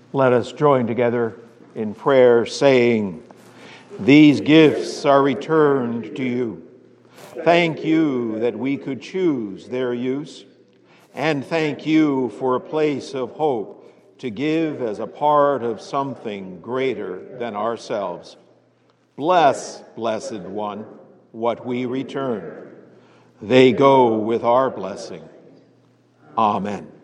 Let us join together in prayer, saying, "These gifts are returned to you. Thank you that we could choose their use, and thank you for a place of hope to give as a part of something greater than ourselves. Bless, Blessed One, what we return. They go with our blessing. Amen."